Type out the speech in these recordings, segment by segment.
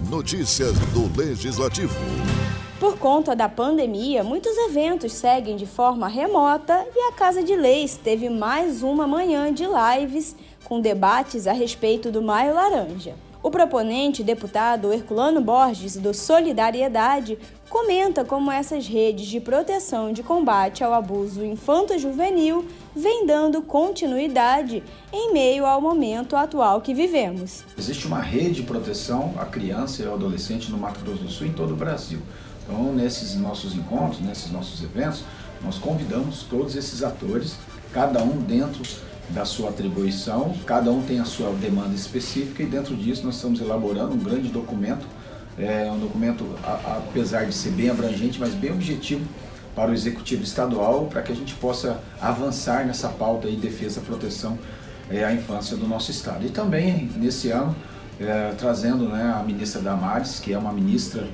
Notícias do Legislativo. Por conta da pandemia, muitos eventos seguem de forma remota e a Casa de Leis teve mais uma manhã de lives com debates a respeito do Maio Laranja. O proponente, deputado Herculano Borges, do Solidariedade, comenta como essas redes de proteção e de combate ao abuso infanto-juvenil vêm dando continuidade em meio ao momento atual que vivemos. Existe uma rede de proteção à criança e ao adolescente no Mato Grosso do Sul e em todo o Brasil. Então, nesses nossos encontros, nesses nossos eventos, nós convidamos todos esses atores, cada um dentro da sua atribuição, cada um tem a sua demanda específica e dentro disso nós estamos elaborando um grande documento, um documento, apesar de ser bem abrangente, mas bem objetivo para o Executivo Estadual, para que a gente possa avançar nessa pauta de defesa e proteção à infância do nosso Estado. E também, nesse ano, trazendo a ministra Damares, que é uma ministra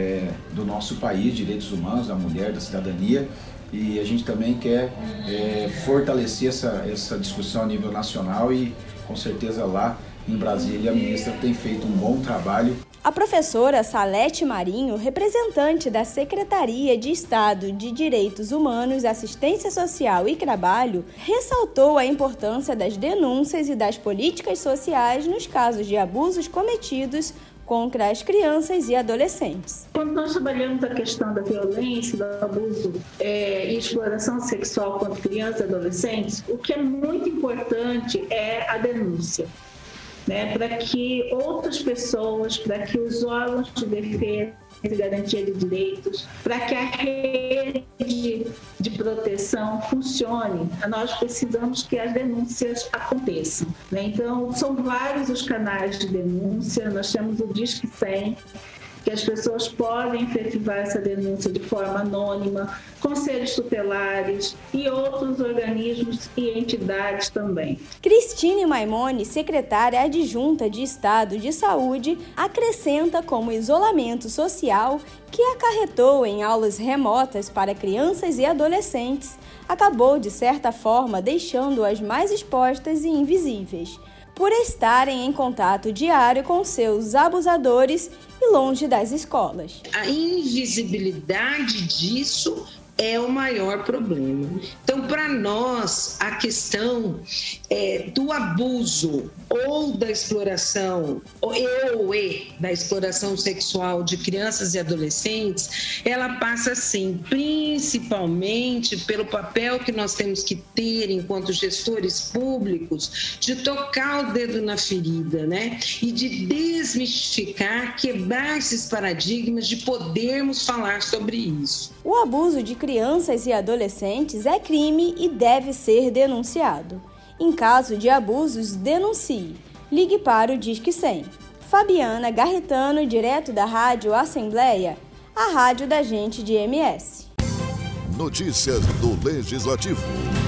do nosso país, direitos humanos, da mulher, da cidadania, e a gente também quer fortalecer essa discussão a nível nacional e com certeza lá em Brasília a ministra tem feito um bom trabalho. A professora Salete Marinho, representante da Secretaria de Estado de Direitos Humanos, Assistência Social e Trabalho, ressaltou a importância das denúncias e das políticas sociais nos casos de abusos cometidos contra as crianças e adolescentes. Quando nós trabalhamos a questão da violência, do abuso e exploração sexual contra crianças e adolescentes, o que é muito importante é a denúncia, para que outras pessoas, para que os órgãos de defesa e garantia de direitos, para que a rede de proteção funcione, nós precisamos que as denúncias aconteçam. Então, são vários os canais de denúncia, nós temos o Disque 100, que as pessoas podem efetivar essa denúncia de forma anônima, conselhos tutelares e outros organismos e entidades também. Cristine Maimone, secretária adjunta de Estado de Saúde, acrescenta como o isolamento social, que acarretou em aulas remotas para crianças e adolescentes, acabou, de certa forma, deixando-as mais expostas e invisíveis, por estarem em contato diário com seus abusadores e longe das escolas. A invisibilidade disso é o maior problema. Então, para nós, a questão do abuso ou da exploração, da exploração sexual de crianças e adolescentes, ela passa, sim, principalmente pelo papel que nós temos que ter enquanto gestores públicos de tocar o dedo na ferida, e de desmistificar, quebrar esses paradigmas de podermos falar sobre isso. O abuso de crianças e adolescentes é crime e deve ser denunciado. Em caso de abusos, denuncie. Ligue para o Disque 100. Fabiana Garretano, direto da Rádio Assembleia, a rádio da gente de MS. Notícias do Legislativo.